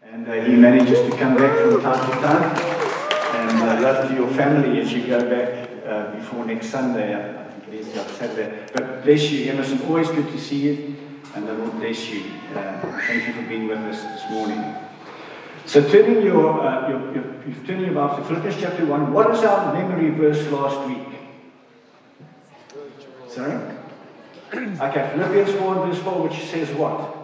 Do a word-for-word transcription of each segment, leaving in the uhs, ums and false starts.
And uh, he manages to come back from time to time. And uh, love to your family as you go back uh, before next Sunday. I think it is, I've said that. But bless you, Emerson. Always good to see you. And the Lord bless you. Uh, thank you for being with us this morning. So turning your, uh, your, your, you've turned your Bibles to Philippians chapter one. What was our memory verse last week? Sorry? Okay, Philippians four verse four, which says what?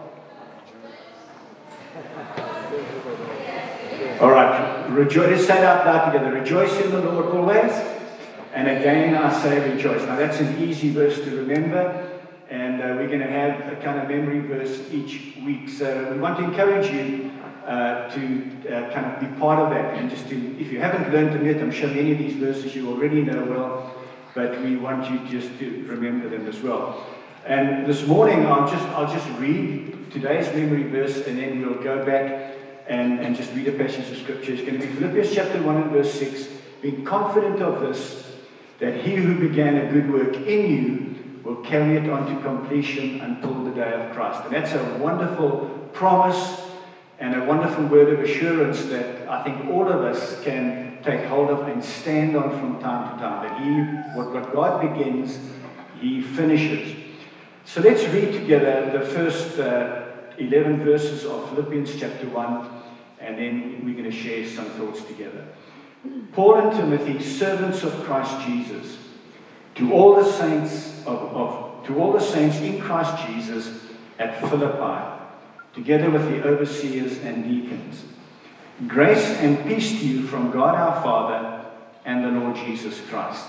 All right, rejoice. Let's say it out loud together. Rejoice in the Lord always. And again, I say rejoice. Now, that's an easy verse to remember. And uh, we're going to have a kind of memory verse each week. So we want to encourage you uh, to uh, kind of be part of that. And just to, if you haven't learned them yet, I'm sure many of these verses you already know well. But we want you just to remember them as well. And this morning, I'll just I'll just read today's memory verse, and then we'll go back and, and just read a passage of scripture. It's going to be Philippians chapter one and verse six. Being confident of this, that he who began a good work in you will carry it on to completion until the day of Christ. And that's a wonderful promise and a wonderful word of assurance that I think all of us can take hold of and stand on from time to time. That he, what, what God begins, he finishes. So let's read together the first uh, eleven verses of Philippians chapter one, and then we're going to share some thoughts together. Paul and Timothy, servants of Christ Jesus, to all the saints of, of to all the saints in Christ Jesus at Philippi, together with the overseers and deacons. Grace and peace to you from God our Father and the Lord Jesus Christ.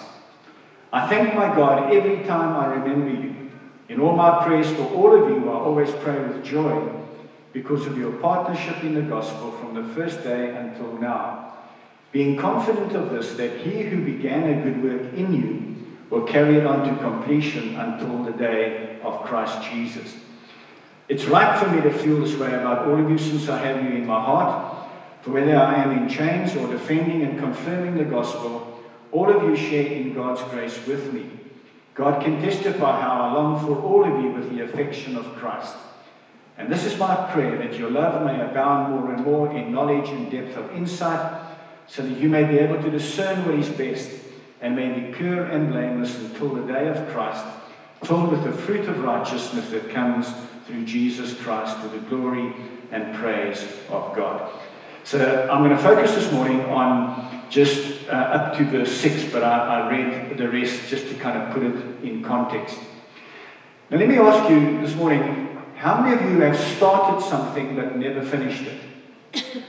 I thank my God every time I remember you. In all my prayers for all of you, I always pray with joy because of your partnership in the gospel from the first day until now, being confident of this, that he who began a good work in you will carry it on to completion until the day of Christ Jesus. It's right for me to feel this way about all of you since I have you in my heart, for whether I am in chains or defending and confirming the gospel, all of you share in God's grace with me. God can testify how I long for all of you with the affection of Christ. And this is my prayer, that your love may abound more and more in knowledge and depth of insight, so that you may be able to discern what is best, and may be pure and blameless until the day of Christ, filled with the fruit of righteousness that comes through Jesus Christ, to the glory and praise of God. So I'm going to focus this morning on just uh, up to verse six, but I, I read the rest just to kind of put it in context. Now let me ask you this morning, how many of you have started something but never finished it?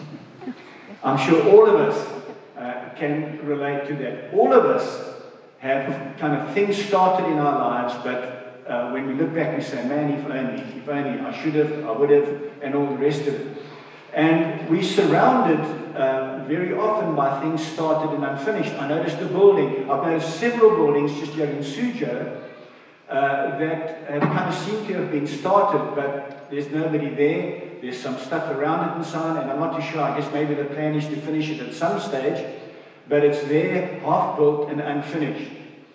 I'm sure all of us uh, can relate to that. All of us have kind of things started in our lives, but uh, when we look back we say, man, if only, if only, I should have, I would have, and all the rest of it. And we're surrounded uh, very often by things started and unfinished. I noticed a building, I've noticed several buildings just here in Suzhou uh, that have kind of seemed to have been started, but there's nobody there. There's some stuff around it and so on, and I'm not too sure. I guess maybe the plan is to finish it at some stage, but it's there, half built and unfinished.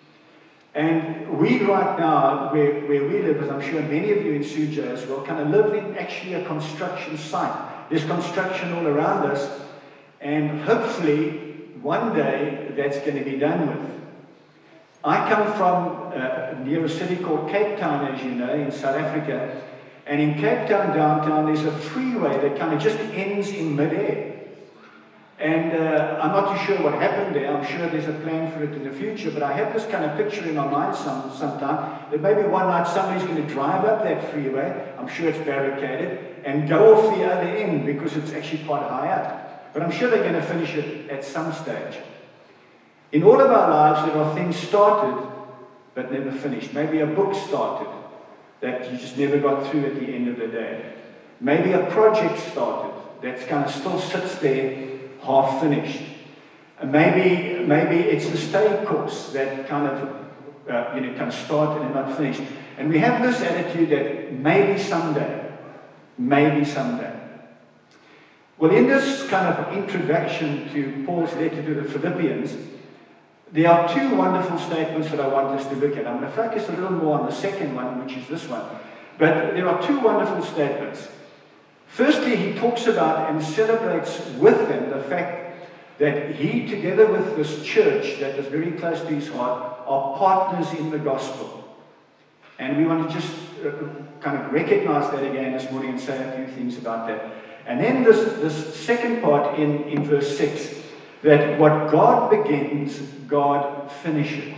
And we right now, where, where we live, as I'm sure many of you in Suzhou as well, kind of live in actually a construction site. There's construction all around us, and hopefully one day that's going to be done with. I come from uh, near a city called Cape Town, as you know, in South Africa, and in Cape Town downtown there's a freeway that kind of just ends in midair. And uh, I'm not too sure what happened there. I'm sure there's a plan for it in the future, but I have this kind of picture in my mind some sometime that maybe one night somebody's going to drive up that freeway, I'm sure it's barricaded, and go off the other end because it's actually quite high up. But I'm sure they're going to finish it at some stage. In all of our lives, there are things started but never finished. Maybe a book started that you just never got through at the end of the day. Maybe a project started that's kind of still sits there half finished. And maybe maybe it's the stay course that kind of uh, you know kind of started and not finished. And we have this attitude that maybe someday, maybe someday. Well, in this kind of introduction to Paul's letter to the Philippians, there are two wonderful statements that I want us to look at. I'm going to focus a little more on the second one, which is this one. But there are two wonderful statements. Firstly, he talks about and celebrates with them the fact that he, together with this church that is very close to his heart, are partners in the gospel. And we want to just uh, kind of recognize that again this morning and say a few things about that. And then this, this second part in, in verse six, that what God begins, God finishes.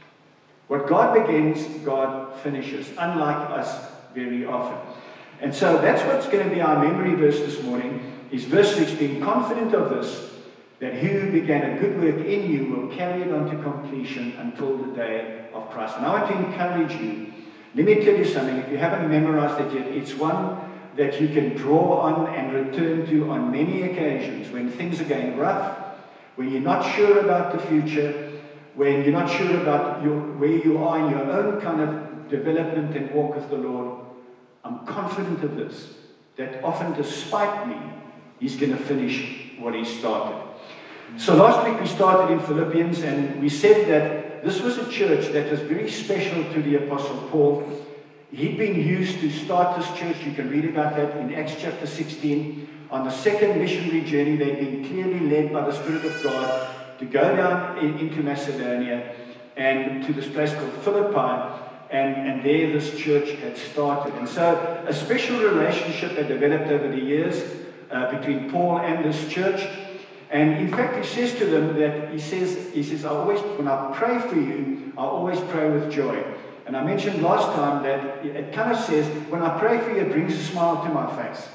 What God begins, God finishes, unlike us very often. And so that's what's going to be our memory verse this morning, is verse six, being confident of this, that he who began a good work in you will carry it on to completion until the day of Christ. And I want to encourage you, let me tell you something, if you haven't memorized it yet, it's one that you can draw on and return to on many occasions when things are going rough, when you're not sure about the future, when you're not sure about your, where you are in your own kind of development and walk with the Lord. I'm confident of this, that often despite me, he's going to finish what he started. So last week we started in Philippians, and we said that this was a church that was very special to the Apostle Paul. He'd been used to start this church. You can read about that in Acts chapter sixteen. On the second missionary journey, they'd been clearly led by the Spirit of God to go down in, into Macedonia and to this place called Philippi. And, and there this church had started. And so a special relationship had developed over the years uh, between Paul and this church. And in fact, he says to them that, he says, he says, I always, when I pray for you, I always pray with joy. And I mentioned last time that it kind of says, when I pray for you, it brings a smile to my face.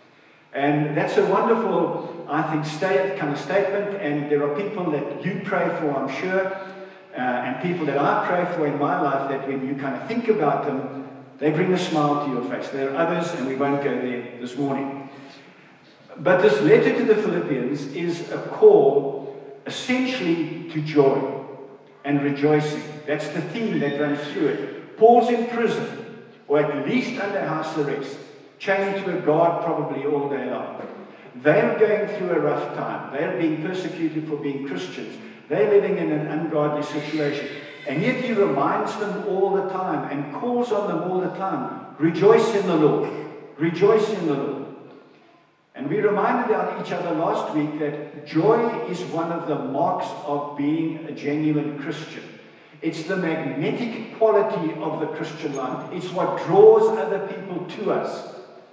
And that's a wonderful, I think, state, kind of statement. And there are people that you pray for, I'm sure, uh, and people that I pray for in my life, that when you kind of think about them, they bring a smile to your face. There are others, and we won't go there this morning. But this letter to the Philippians is a call essentially to joy and rejoicing. That's the theme that runs through it. Paul's in prison, or at least under house arrest, chained to a guard probably all day long. They're going through a rough time. They're being persecuted for being Christians. They're living in an ungodly situation. And yet he reminds them all the time and calls on them all the time, rejoice in the Lord. Rejoice in the Lord. And we reminded each other last week that joy is one of the marks of being a genuine Christian. It's the magnetic quality of the Christian life. It's what draws other people to us.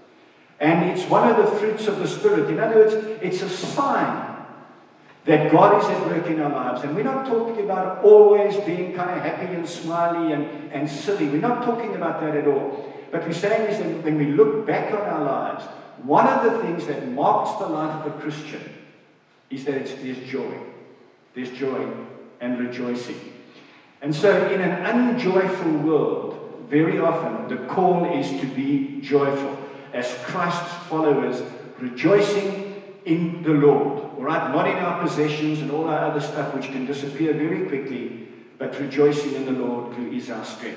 And it's one of the fruits of the Spirit. In other words, it's a sign that God is at work in our lives. And we're not talking about always being kind of happy and smiley and, and silly. We're not talking about that at all. But we're saying is that when we look back on our lives, one of the things that marks the life of a Christian is that it's, there's joy. There's joy and rejoicing. And so in an unjoyful world, very often the call is to be joyful as Christ's followers, rejoicing in the Lord. All right, not in our possessions and all our other stuff which can disappear very quickly, but rejoicing in the Lord who is our strength.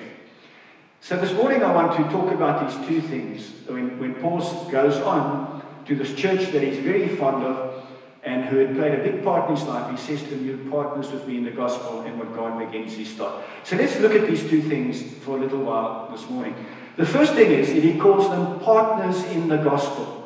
So this morning I want to talk about these two things. When, when Paul goes on to this church that he's very fond of and who had played a big part in his life, he says to them, you're partners with me in the gospel and what God begins his start. So let's look at these two things for a little while this morning. The first thing is that he calls them partners in the gospel.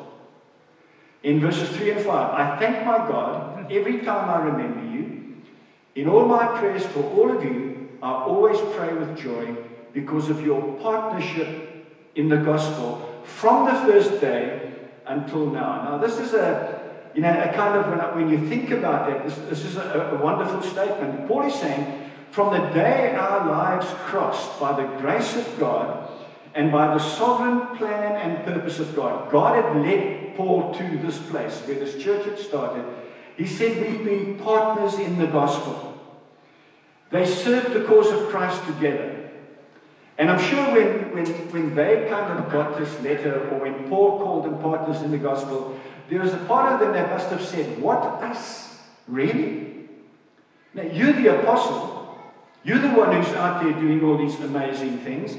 In verses three and five, I thank my God every time I remember you. In all my prayers for all of you, I always pray with joy because of your partnership in the gospel from the first day until now. Now, this is a, you know, a kind of, when, when you think about that, this, this is a, a wonderful statement. Paul is saying, from the day our lives crossed by the grace of God and by the sovereign plan and purpose of God, God had led Paul to this place where this church had started. He said, we've been partners in the gospel. They served the cause of Christ together. And I'm sure when, when, when they kind of got this letter, or when Paul called them partners in the gospel, there was a part of them that must have said, what, us? Really? Now, you're the apostle. You're the one who's out there doing all these amazing things.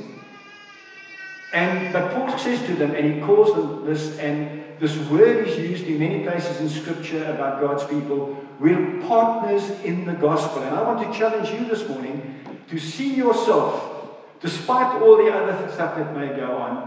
And but Paul says to them, and he calls them this, and this word is used in many places in Scripture about God's people. We're partners in the gospel. And I want to challenge you this morning to see yourself, despite all the other stuff that may go on,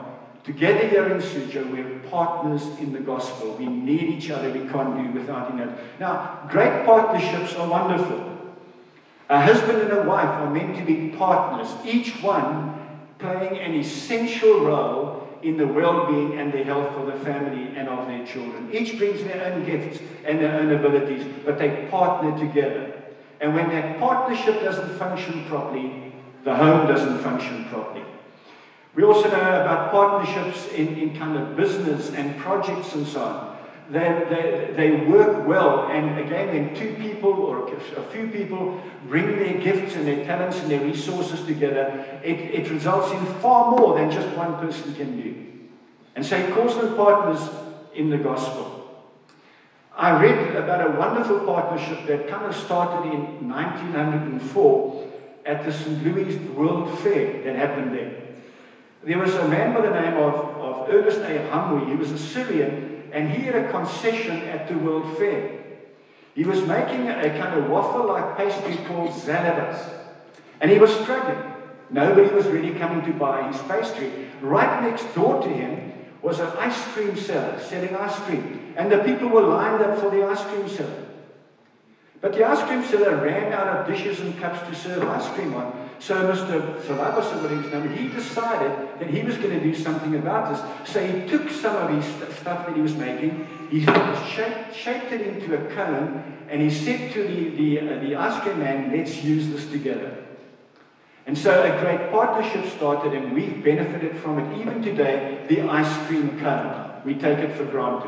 Together here in Suzhou, we're partners in the gospel. We need each other. We can't do without each other. Now, great partnerships are wonderful. A husband and a wife are meant to be partners, each one playing an essential role in the well-being and the health of the family and of their children. Each brings their own gifts and their own abilities, but they partner together. And when that partnership doesn't function properly, the home doesn't function properly. We also know about partnerships in, in kind of business and projects and so on. They, they, they work well, and again, when two people or a few people bring their gifts and their talents and their resources together, it, it results in far more than just one person can do. And so he calls them partners in the gospel. I read about a wonderful partnership that kind of started in nineteen oh four at the Saint Louis World Fair that happened there. There was a man by the name of, of Ernest A. Hamwi. He was a Syrian, and he had a concession at the World Fair. He was making a, a kind of waffle-like pastry called zalabas, and he was struggling. Nobody was really coming to buy his pastry. Right next door to him was an ice cream seller selling ice cream, and the people were lined up for the ice cream seller. But the ice cream seller ran out of dishes and cups to serve ice cream on. So Mister Salabas, whatever his name, he decided that he was going to do something about this. So he took some of his st- stuff that he was making, he shaped, shaped it into a cone, and he said to the, the, uh, the ice cream man, let's use this together. And so a great partnership started, and we've benefited from it. Even today, the ice cream cone, we take it for granted.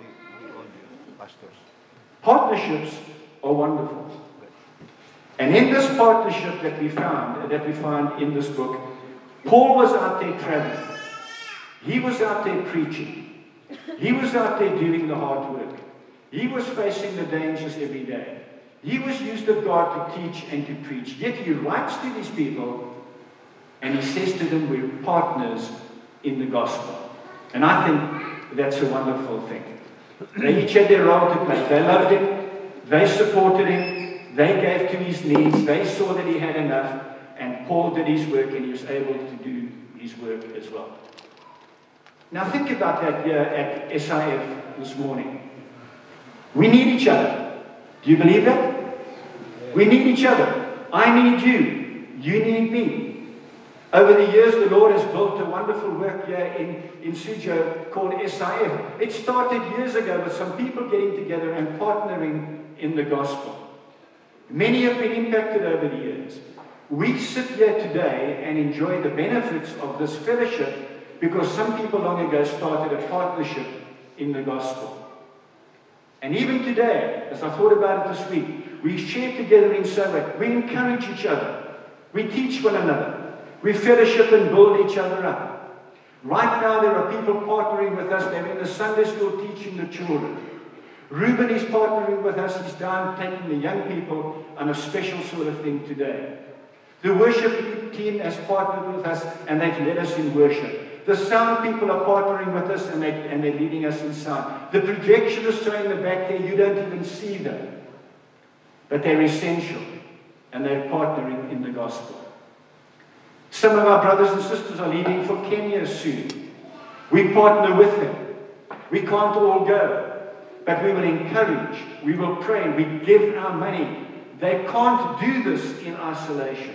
Partnerships are wonderful. And in this partnership that we found, that we find in this book, Paul was out there traveling. He was out there preaching. He was out there doing the hard work. He was facing the dangers every day. He was used of God to teach and to preach. Yet he writes to these people and he says to them, we're partners in the gospel. And I think that's a wonderful thing. They each had their role to play. They loved him. They supported him. They gave to his needs. They saw that he had enough. And Paul did his work, and he was able to do his work as well. Now think about that here at S I F this morning. We need each other. Do you believe that? We need each other. I need you. You need me. Over the years, the Lord has built a wonderful work here in, in Suzhou called S I F. It started years ago with some people getting together and partnering in the gospel. Many have been impacted over the years. We sit here today and enjoy the benefits of this fellowship because some people long ago started a partnership in the gospel. And even today, as I thought about it this week, we share together in so way. We encourage each other. We teach one another. We fellowship and build each other up. Right now, there are people partnering with us. They're in the Sunday school teaching the children. Ruben is partnering with us. He's down taking the young people on a special sort of thing today. The worship team has partnered with us, and they've led us in worship. The sound people are partnering with us, and, they, and they're leading us in sound. The projectionists are in the back there. You don't even see them. But they're essential, and they're partnering in the gospel. Some of our brothers and sisters are leaving for Kenya soon. We partner with them. We can't all go. But we will encourage, we will pray, we give our money. They can't do this in isolation.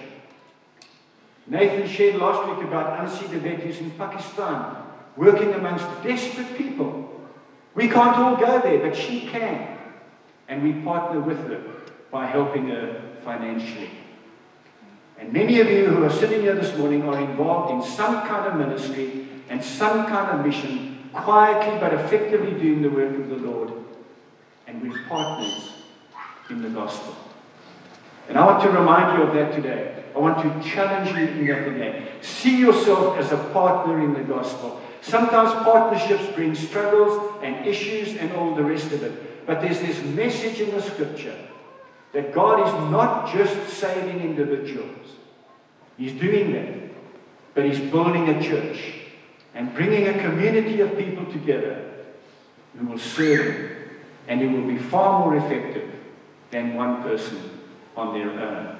Nathan shared last week about Ansi Debet, who's in Pakistan, working amongst desperate people. We can't all go there, but she can. And we partner with her by helping her financially. And many of you who are sitting here this morning are involved in some kind of ministry and some kind of mission, quietly but effectively doing the work of the Lord. And we're partners in the gospel. And I want to remind you of that today. I want to challenge you in that today. See yourself as a partner in the gospel. Sometimes partnerships bring struggles and issues and all the rest of it. But there's this message in the scripture that God is not just saving individuals. He's doing that. But He's building a church and bringing a community of people together who will serve Him. And it will be far more effective than one person on their own.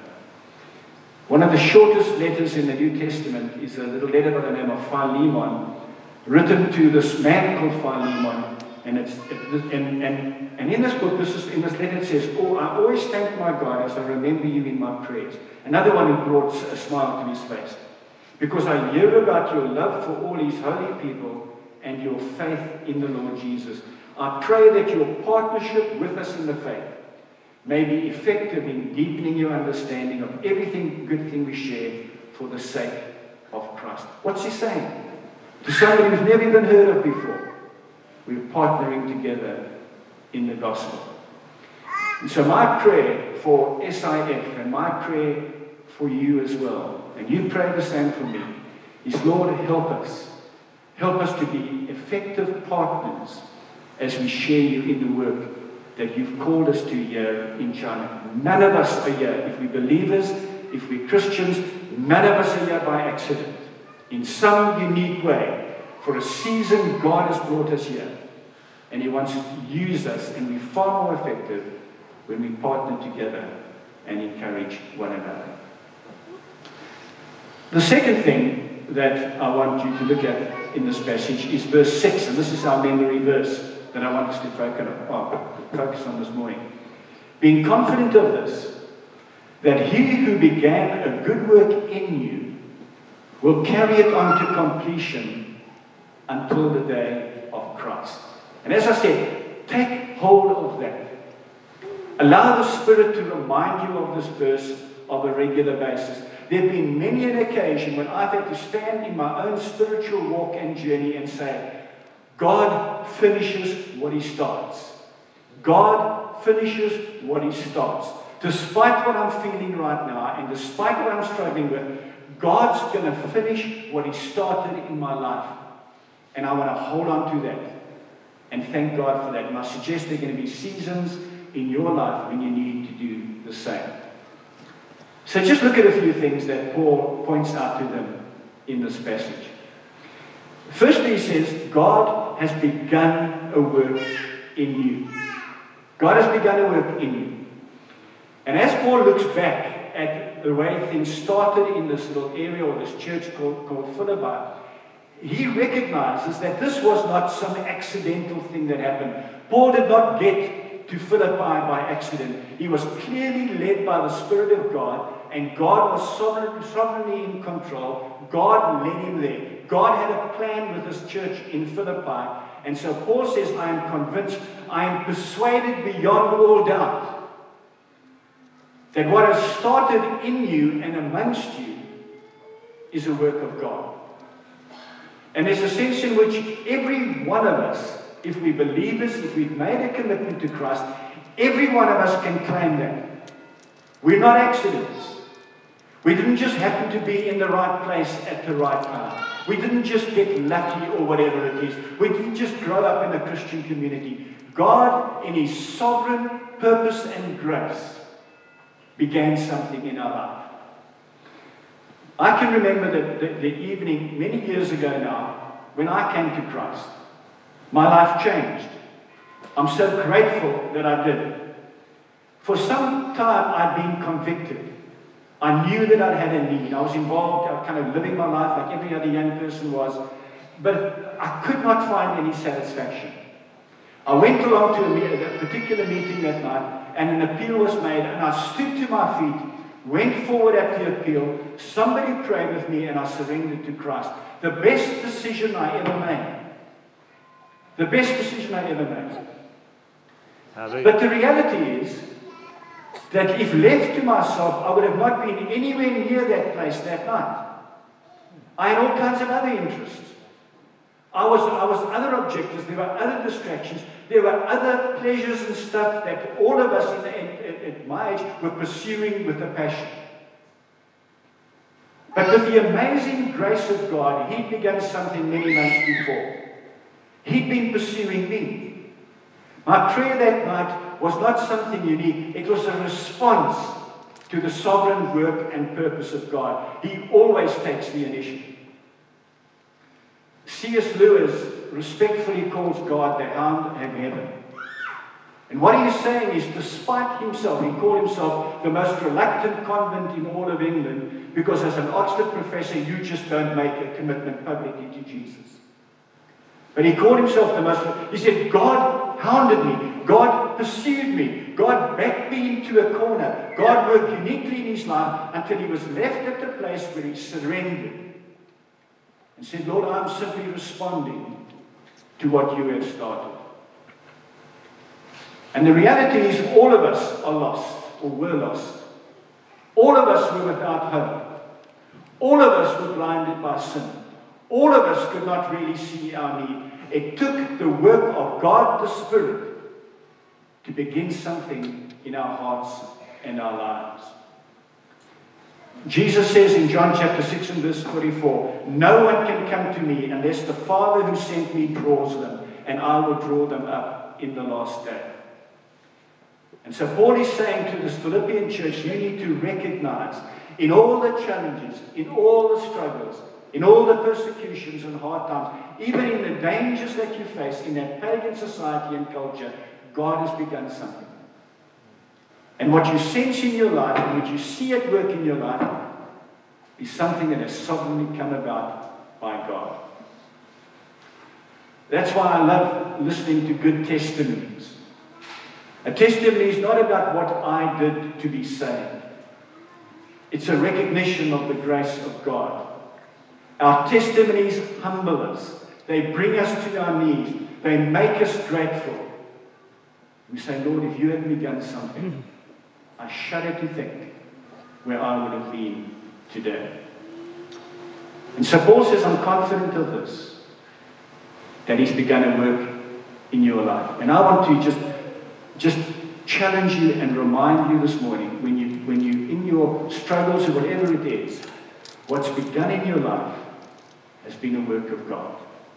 One of the shortest letters in the New Testament is a little letter by the name of Philemon, written to this man called Philemon. And, it's, it, and, and, and in this book, this is, in this letter, it says, oh, I always thank my God as I remember you in my prayers. Another one who brought a smile to his face. Because I hear about your love for all his holy people and your faith in the Lord Jesus. I pray that your partnership with us in the faith may be effective in deepening your understanding of everything good thing we share for the sake of Christ. What's he saying? To somebody who's never even heard of before, we're partnering together in the gospel. And so my prayer for S I F and my prayer for you as well, and you pray the same for me, is Lord, help us. Help us to be effective partners as we share you in the work that you've called us to here in China. None of us are here, if we're believers, if we're Christians, none of us are here by accident. In some unique way, for a season, God has brought us here. And he wants to use us, and we're far more effective when we partner together and encourage one another. The second thing that I want you to look at in this passage is verse six, and this is our memory verse that I want us to focus on this morning. Being confident of this, that he who began a good work in you will carry it on to completion until the day of Christ. And as I said, take hold of that. Allow the Spirit to remind you of this verse on a regular basis. There have been many an occasion when I've had to stand in my own spiritual walk and journey and say, God finishes what he starts. God finishes what he starts. Despite what I'm feeling right now and despite what I'm struggling with, God's going to finish what he started in my life. And I want to hold on to that and thank God for that. And I suggest there are going to be seasons in your life when you need to do the same. So just look at a few things that Paul points out to them in this passage. Firstly, he says, God has begun a work in you. God has begun a work in you. And as Paul looks back at the way things started in this little area or this church called, called Philippi, he recognizes that this was not some accidental thing that happened. Paul did not get to Philippi by accident. He was clearly led by the Spirit of God, and God was sovereign, sovereignly in control. God led him there. God had a plan with this church in Philippi. And so Paul says, I am convinced, I am persuaded beyond all doubt that what has started in you and amongst you is a work of God. And there's a sense in which every one of us, if we believers, if we've made a commitment to Christ, every one of us can claim that. We're not accidents. We didn't just happen to be in the right place at the right time. We didn't just get lucky or whatever it is. We didn't just grow up in a Christian community. God, in his sovereign purpose and grace, began something in our life. I can remember the, the, the evening many years ago now when I came to Christ. My life changed. I'm so grateful that I did. For some time I'd been convicted. I knew that I had a need. I was involved, I was kind of living my life like every other young person was. But I could not find any satisfaction. I went along to a, meet, a particular meeting that night, and an appeal was made, and I stood to my feet, went forward at the appeal, somebody prayed with me, and I surrendered to Christ. The best decision I ever made. The best decision I ever made. Hallelujah. But the reality is that if left to myself, I would have not been anywhere near that place that night. I had all kinds of other interests. I was, I was other objectives, there were other distractions, there were other pleasures and stuff that all of us in the, in, at my age were pursuing with a passion. But with the amazing grace of God, he'd begun something many months before. He'd been pursuing me. My prayer that night was not something unique. It was a response to the sovereign work and purpose of God. He always takes the initiative. C S Lewis respectfully calls God the hound of heaven. And what he is saying is, despite himself, he called himself the most reluctant convert in all of England, because as an Oxford professor, you just don't make a commitment publicly to Jesus. But he called himself the most. He said, God hounded me. God pursued me. God backed me into a corner. God worked uniquely in his life until he was left at the place where he surrendered and said, Lord, I'm simply responding to what you have started. And the reality is all of us are lost or were lost. All of us were without hope. All of us were blinded by sin. All of us could not really see our need. It took the work of God the Spirit to begin something in our hearts and our lives. Jesus says in John chapter six and verse forty-four, no one can come to me unless the Father who sent me draws them, and I will draw them up in the last day. And so Paul is saying to this Philippian church, you need to recognize in all the challenges, in all the struggles, in all the persecutions and hard times, even in the dangers that you face in that pagan society and culture, God has begun something. And what you sense in your life and what you see at work in your life is something that has sovereignly come about by God. That's why I love listening to good testimonies. A testimony is not about what I did to be saved. It's a recognition of the grace of God. Our testimonies humble us. They bring us to our knees. They make us grateful. We say, Lord, if you had begun something, I shudder to think where I would have been today. And so Paul says, I'm confident of this, that he's begun a work in your life. And I want to just, just challenge you and remind you this morning, when you, when you, in your struggles or whatever it is, what's begun in your life has been a work of God.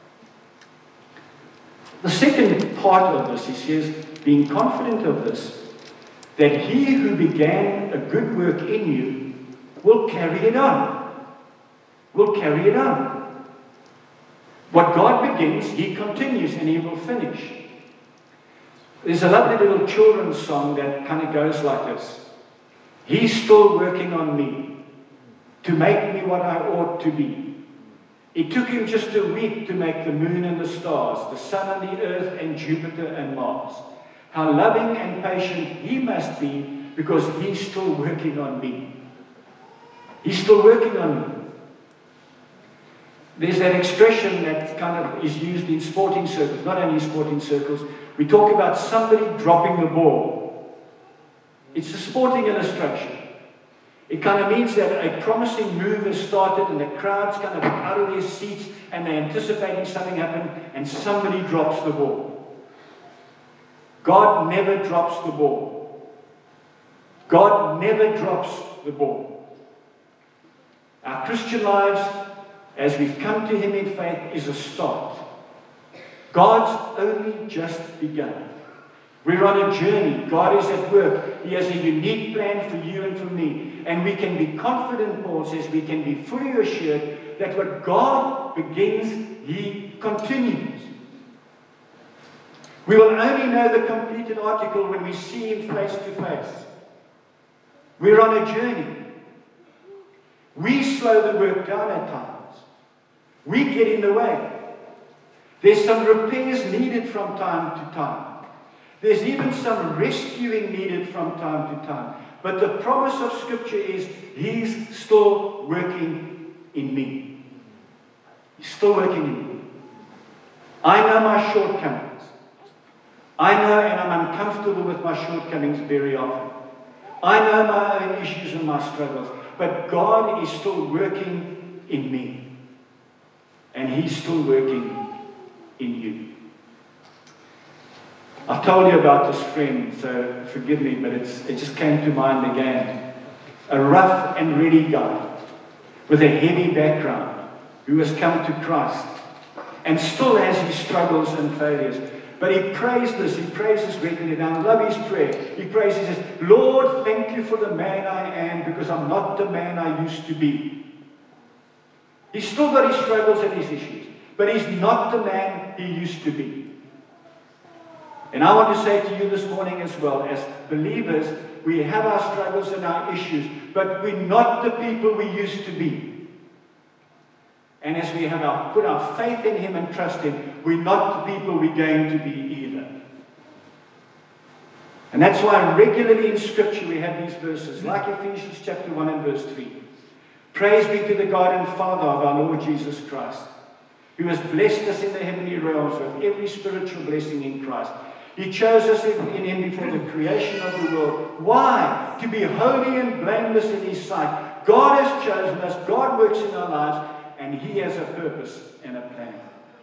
The second part of this, he says, being confident of this, that he who began a good work in you will carry it on. Will carry it on. What God begins, he continues and he will finish. There's a lovely little children's song that kind of goes like this. He's still working on me to make me what I ought to be. It took him just a week to make the moon and the stars, the sun and the earth and Jupiter and Mars. How loving and patient he must be, because he's still working on me. He's still working on me. There's that expression that kind of is used in sporting circles, not only sporting circles. We talk about somebody dropping the ball. It's a sporting illustration. It kind of means that a promising move has started and the crowd's kind of out of their seats and they're anticipating something happen and somebody drops the ball. God never drops the ball. God never drops the ball. Our Christian lives, as we've come to him in faith, is a start. God's only just begun. We're on a journey. God is at work. He has a unique plan for you and for me. And we can be confident, Paul says, we can be fully assured that what God begins, he continues. We will only know the completed article when we see him face to face. We're on a journey. We slow the work down at times. We get in the way. There's some repairs needed from time to time. There's even some rescuing needed from time to time. But the promise of Scripture is, he's still working in me. He's still working in me. I know my shortcomings. I know and I'm uncomfortable with my shortcomings very often. I know my own issues and my struggles. But God is still working in me. And he's still working in you. I've told you about this friend, so forgive me, but it's, it just came to mind again. A rough and ready guy with a heavy background who has come to Christ and still has his struggles and failures. But he prays this, he prays this regularly. And I love his prayer. He prays, he says, Lord, thank you for the man I am, because I'm not the man I used to be. He's still got his struggles and his issues, but he's not the man he used to be. And I want to say to you this morning as well, as believers, we have our struggles and our issues, but we're not the people we used to be. And as we have our, put our faith in Him and trust Him, we're not the people we're going to be either. And that's why regularly in Scripture we have these verses, like Ephesians chapter one and verse three. Praise be to the God and Father of our Lord Jesus Christ, who has blessed us in the heavenly realms with every spiritual blessing in Christ. He chose us in Him before the creation of the world. Why? To be holy and blameless in His sight. God has chosen us. God works in our lives. And He has a purpose and a plan.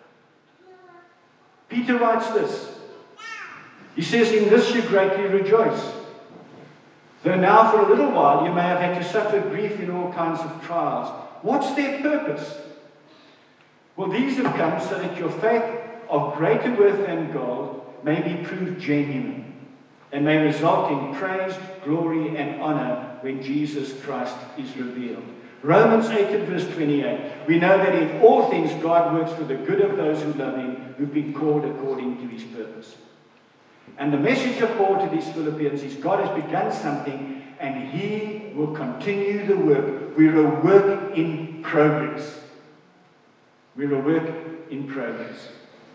Peter writes this. He says, in this you greatly rejoice. Though now for a little while you may have had to suffer grief in all kinds of trials. What's their purpose? Well, these have come so that your faith of greater worth than gold may be proved genuine and may result in praise, glory, and honor when Jesus Christ is revealed. Romans eight and verse twenty-eight. We know that in all things God works for the good of those who love Him, who've been called according to His purpose. And the message of Paul to these Philippians is God has begun something and He will continue the work. We're a work in progress. We're a work in progress.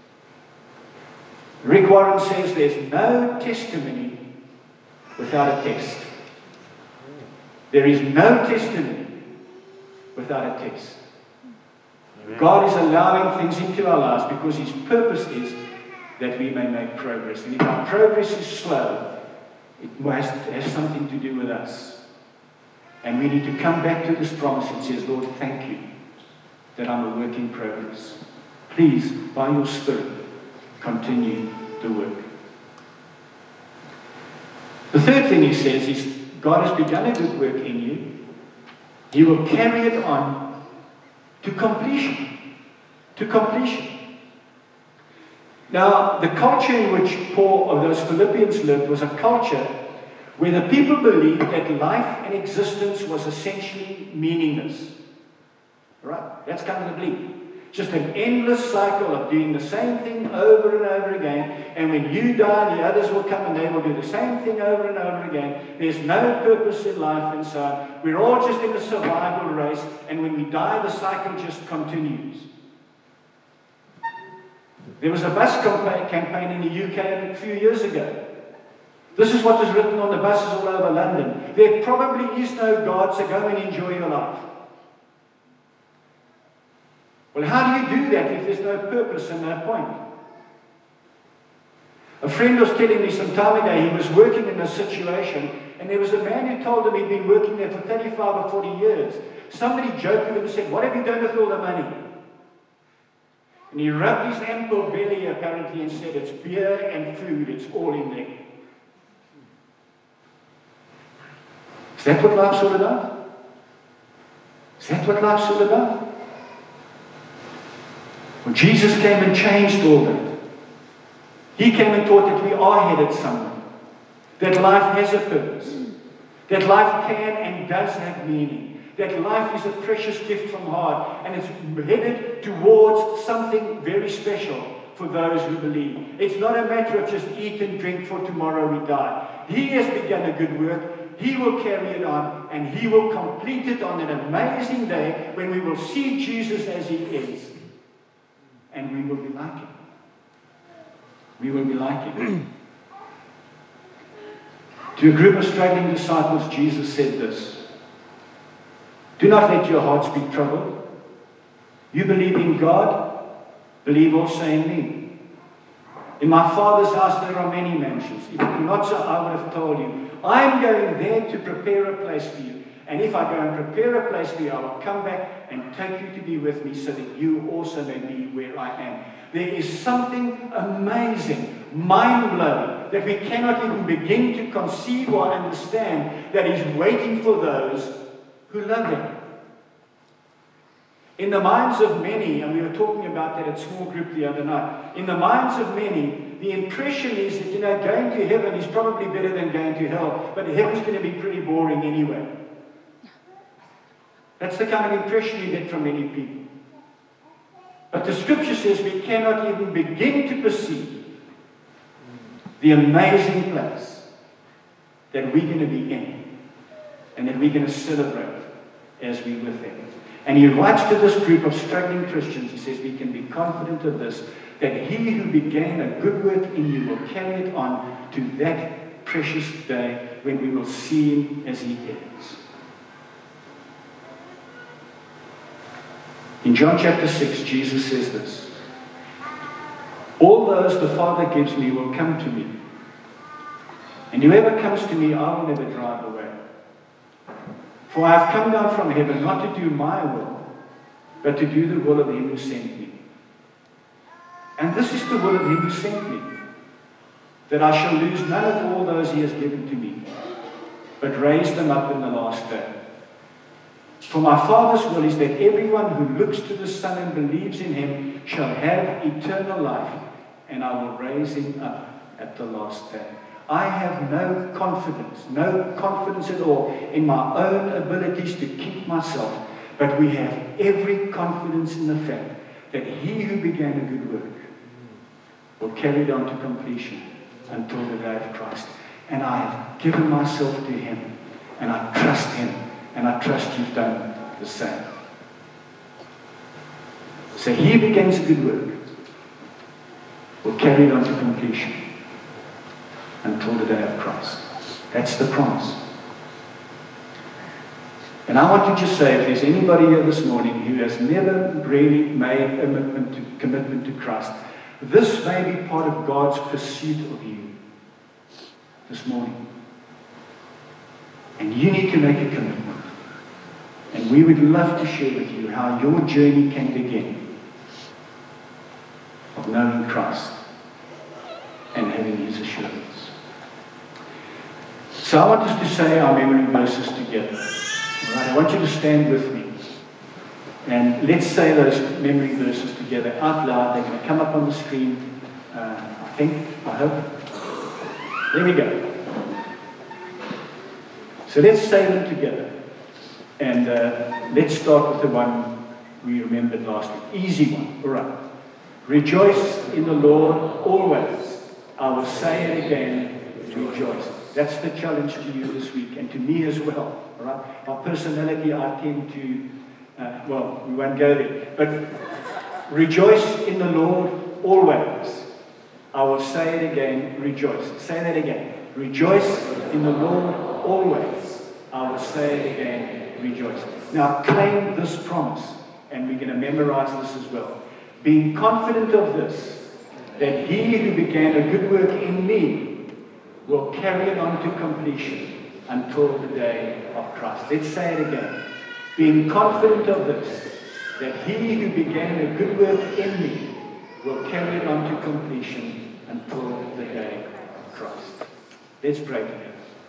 Rick Warren says there's no testimony without a test. There is no testimony without a test. God is allowing things into our lives because His purpose is that we may make progress. And if our progress is slow, it has, has something to do with us. And we need to come back to this promise and say, Lord, thank you that I'm a work in progress. Please, by your Spirit, continue the work. The third thing He says is, God has begun a good work in you. He will carry it on to completion. To completion. Now, the culture in which Paul or those Philippians lived was a culture where the people believed that life and existence was essentially meaningless. Right? That's kind of the belief. Just an endless cycle of doing the same thing over and over again. And when you die, the others will come and they will do the same thing over and over again. There's no purpose in life and so on. We're all just in a survival race. And when we die, the cycle just continues. There was a bus campaign in the U K a few years ago. This is what was written on the buses all over London. There probably is no God, so go and enjoy your life. Well, how do you do that if there's no purpose and no point? A friend was telling me some time ago he was working in a situation and there was a man who told him he'd been working there for thirty-five or forty years. Somebody joked with him and said, what have you done with all the money? And he rubbed his ample belly apparently and said, it's beer and food, it's all in there. Is that what life's all about? Is that what life's all about? Well, Jesus came and changed all that. He came and taught that we are headed somewhere. That life has a purpose. That life can and does have meaning. That life is a precious gift from God. And it's headed towards something very special for those who believe. It's not a matter of just eat and drink for tomorrow we die. He has begun a good work. He will carry it on. And He will complete it on an amazing day when we will see Jesus as He is. And we will be like Him. We will be like Him. To a group of struggling disciples, Jesus said this. Do not let your hearts be troubled. You believe in God, believe also in me. In my Father's house there are many mansions. If it were not so, I would have told you. I am going there to prepare a place for you. And if I go and prepare a place for you, I will come back and take you to be with me so that you also may be where I am. There is something amazing, mind-blowing, that we cannot even begin to conceive or understand that is waiting for those who love Him. In the minds of many, and we were talking about that at small group the other night, in the minds of many, the impression is that, you know, going to heaven is probably better than going to hell, but heaven's going to be pretty boring anyway. That's the kind of impression you get from many people. But the Scripture says we cannot even begin to perceive the amazing place that we're going to be in and that we're going to celebrate as we're with Him. And he writes to this group of struggling Christians, he says, we can be confident of this, that he who began a good work in you will carry it on to that precious day when we will see him as he is. In John chapter six, Jesus says this, all those the Father gives me will come to me, and whoever comes to me I will never drive away. For I have come down from heaven not to do my will, but to do the will of him who sent me. And this is the will of him who sent me, that I shall lose none of all those he has given to me, but raise them up in the last day. For my Father's will is that everyone who looks to the Son and believes in him shall have eternal life, and I will raise him up at the last day. I have no confidence, no confidence at all in my own abilities to keep myself, but we have every confidence in the fact that he who began a good work will carry it on to completion until the day of Christ. And I have given myself to him, and I trust him, and I trust you've done the same. So he begins a good work, will carry it on to completion until the day of Christ. That's the promise. And I want to just say, if there's anybody here this morning who has never really made a commitment to, commitment to Christ, this may be part of God's pursuit of you this morning. And you need to make a commitment. And we would love to share with you how your journey can begin of knowing Christ and having his assurance. So I want us to say our memory verses together. All right, I want you to stand with me. And let's say those memory verses together out loud. They're going to come up on the screen, uh, I think, I hope. There we go. So let's say them together. And uh, let's start with the one we remembered last week. Easy one. All right. Rejoice in the Lord always. I will say it again, rejoice. That's the challenge to you this week, and to me as well. All right? My personality, I tend to, uh, well, we won't go there. But rejoice in the Lord always. I will say it again, rejoice. Say that again. Rejoice in the Lord always. I will say it again, rejoice. Now claim this promise, and we're going to memorize this as well. Being confident of this, that he who began a good work in me will carry it on to completion until the day of Christ. Let's say it again. Being confident of this, that he who began a good work in me will carry it on to completion until the day of Christ. Let's pray together.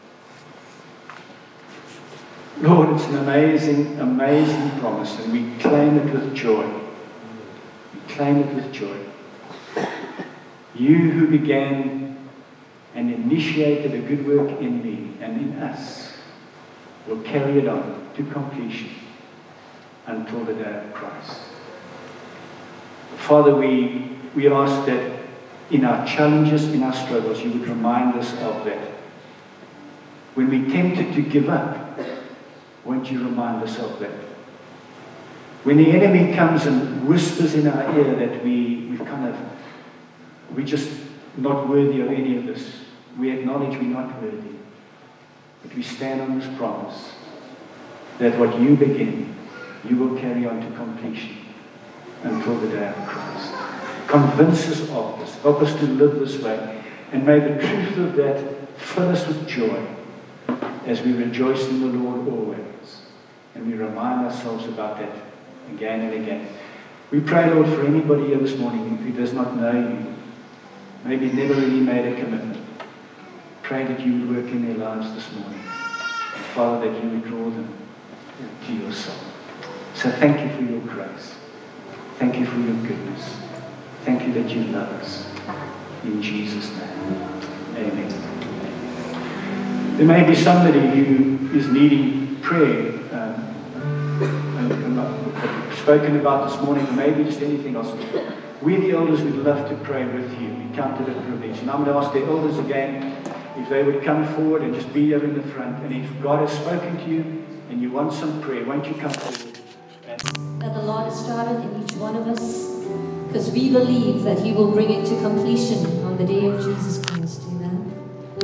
Lord, it's an amazing, amazing promise, and we claim it with joy. We claim it with joy. You who began and initiated a good work in me and in us will carry it on to completion until the day of Christ. Father, we, we ask that in our challenges, in our struggles, you would remind us of that. When we're tempted to give up, won't you remind us of that? When the enemy comes and whispers in our ear that we, we've kind of, we're just not worthy of any of this, we acknowledge we're not worthy. But we stand on this promise that what you begin, you will carry on to completion until the day of Christ. Convince us of this. Help us to live this way. And may the truth of that fill us with joy as we rejoice in the Lord always. And we remind ourselves about that again and again. We pray, Lord, for anybody here this morning who does not know you, maybe never really made a commitment. Pray that you would work in their lives this morning. And Father, that you would draw them to yourself. So thank you for your grace. Thank you for your goodness. Thank you that you love us. In Jesus' name. Amen. There may be somebody who is needing prayer. Um, and, and I've spoken about this morning, or maybe just anything else. We, the elders, would love to pray with you. We count it a privilege. And I'm going to ask the elders again if they would come forward and just be here in the front. And if God has spoken to you and you want some prayer, won't you come forward? And that the Lord has started in each one of us, because we believe that He will bring it to completion on the day of Jesus Christ.